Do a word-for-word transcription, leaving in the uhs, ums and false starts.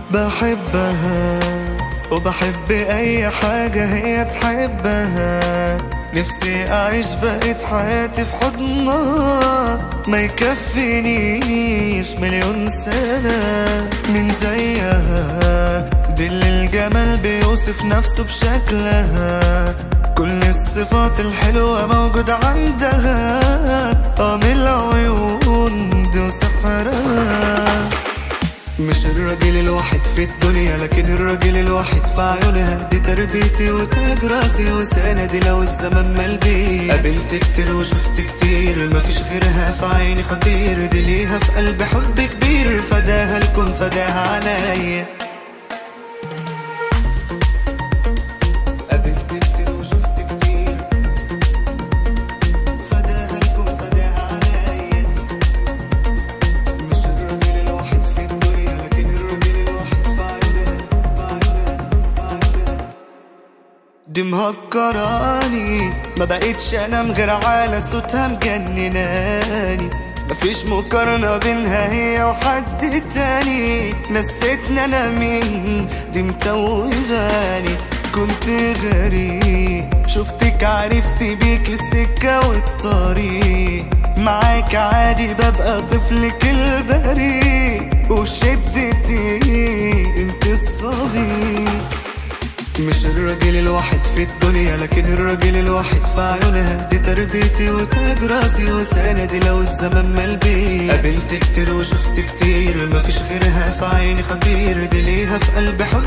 بحبها وبحب اي حاجة هي تحبها. نفسي اعيش بقيت حياتي في حضنها، ما يكفينيش مليون سنة من زيها. دي اللي الجمال بيوصف نفسه بشكلها، كل الصفات الحلوة موجودة عندها. اه من العيون دي وسحرها. مش الراجل الواحد في الدنيا، لكن الراجل الواحد في عيونها. دي تربيتي وتاج راسي وسندي لو الزمن مال بيه. قابلت كتير وشفت كتير، مفيش غيرها في عيني خطير. دي ليها في قلبي حب كبير، فداها لكم فداها عنايا. قابلت كتير وشفت كتير، فداها لكم فداها عنايا. مش الراجل الواحد في الدنيا، لكن الراجل الواحد في عيونها في عيونها في عيونها. دي مهكراني، ما بقيتش انام غير على صوتها مجنناني. مفيش مقارنة بينها هي وحد تاني. نسيتني انا مين، دي متوهاني. كنت غريب شفتك عرفت بيك السكة والطريق. معاك عادي ببقى طفلك البريء، وشدتي انت الصديق. مش الراجل الواحد في الدنيا، لكن الراجل الواحد في عيونها. دي تربيتي وتاج راسي وسندي لو الزمن مال بيه. قابلت كتير وشفت كتير، مفيش غيرها في عيني خطير. دي ليها في قلبي حب